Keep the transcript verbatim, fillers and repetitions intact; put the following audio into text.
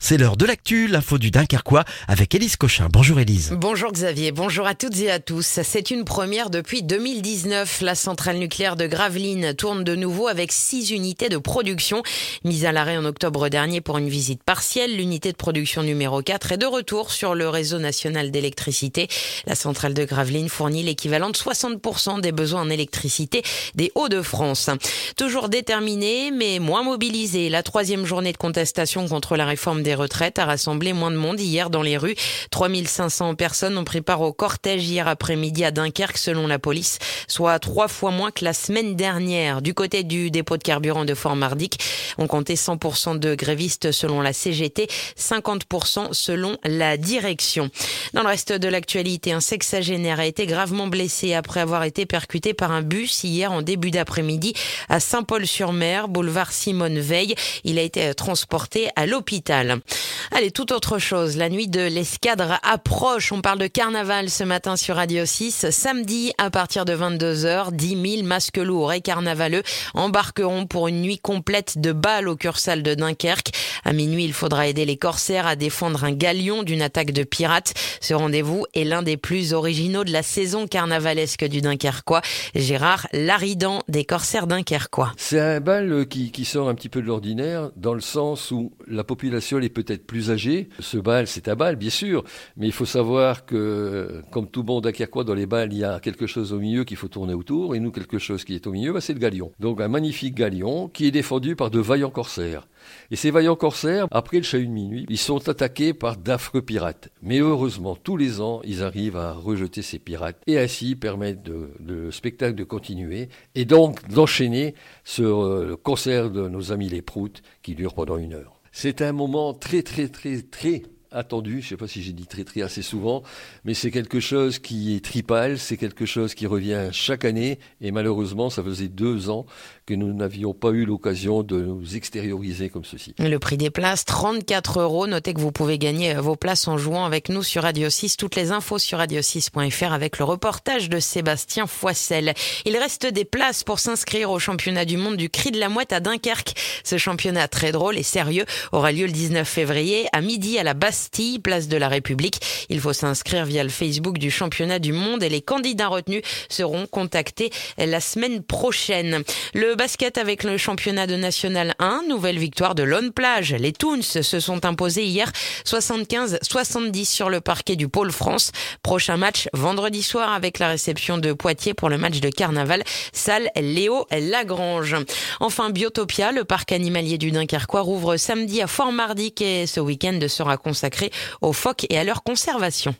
C'est l'heure de l'actu, l'info du Dunkerquois avec Élise Cochin. Bonjour Élise. Bonjour Xavier, bonjour à toutes et à tous. C'est une première depuis deux mille dix-neuf. La centrale nucléaire de Gravelines tourne de nouveau avec six unités de production. Mise à l'arrêt en octobre dernier pour une visite partielle, l'unité de production numéro quatre est de retour sur le réseau national d'électricité. La centrale de Gravelines fournit l'équivalent de soixante pour cent des besoins en électricité des Hauts-de-France. Toujours déterminée, mais moins mobilisée, la troisième journée de contestation contre la réforme des retraites a rassemblé moins de monde hier dans les rues. trois mille cinq cents personnes ont pris part au cortège hier après-midi à Dunkerque selon la police, soit trois fois moins que la semaine dernière. Du côté du dépôt de carburant de Fort-Mardic, on comptait cent pour cent de grévistes selon la C G T, cinquante pour cent selon la direction. Dans le reste de l'actualité, un sexagénaire a été gravement blessé après avoir été percuté par un bus hier en début d'après-midi à Saint-Paul-sur-Mer, boulevard Simone Veil. Il a été transporté à l'hôpital. Allez, tout autre chose. La nuit de l'Escadre approche. On parle de carnaval ce matin sur Radio six. Samedi, à partir de vingt-deux heures, dix mille masques lourds et carnavaleux embarqueront pour une nuit complète de bal au Cursal de Dunkerque. À minuit, il faudra aider les corsaires à défendre un galion d'une attaque de pirates. Ce rendez-vous est l'un des plus originaux de la saison carnavalesque du Dunkerquois. Gérard Laridan des corsaires dunkerquois. C'est un bal qui, qui sort un petit peu de l'ordinaire dans le sens où la population est peut-être plus âgée. Ce bal, c'est un bal, bien sûr, mais il faut savoir que, comme tout bon Dunkerquois, dans les bals, il y a quelque chose au milieu qu'il faut tourner autour, et nous, quelque chose qui est au milieu, bah, c'est le galion. Donc un magnifique galion qui est défendu par de vaillants corsaires. Et ces vaillants corsaires, après le chahut de minuit, ils sont attaqués par d'affreux pirates. Mais heureusement, tous les ans, ils arrivent à rejeter ces pirates et ainsi permettre de, de, le spectacle de continuer et donc d'enchaîner ce euh, concert de nos amis les Proutes qui dure pendant une heure. C'est un moment très très très très attendu, je ne sais pas si j'ai dit très très assez souvent, mais c'est quelque chose qui est tripal, c'est quelque chose qui revient chaque année et malheureusement ça faisait deux ans que nous n'avions pas eu l'occasion de nous extérioriser comme ceci. Le prix des places, trente-quatre euros. Notez que vous pouvez gagner vos places en jouant avec nous sur Radio six. Toutes les infos sur radio six point f r avec le reportage de Sébastien Foissel. Il reste des places pour s'inscrire au championnat du monde du cri de la mouette à Dunkerque. Ce championnat très drôle et sérieux aura lieu le dix-neuf février à midi à la Bastille, place de la République. Il faut s'inscrire via le Facebook du championnat du monde et les candidats retenus seront contactés la semaine prochaine. Le basket avec le championnat de National un, nouvelle victoire de Lone Plage. Les Toons se sont imposés hier soixante-quinze soixante-dix sur le parquet du Pôle France. Prochain match vendredi soir avec la réception de Poitiers pour le match de carnaval, salle Léo Lagrange. Enfin, Biotopia, le parc animalier du Dunkerquois, rouvre samedi à Fort-Mardic et ce week-end sera consacré aux phoques et à leur conservation.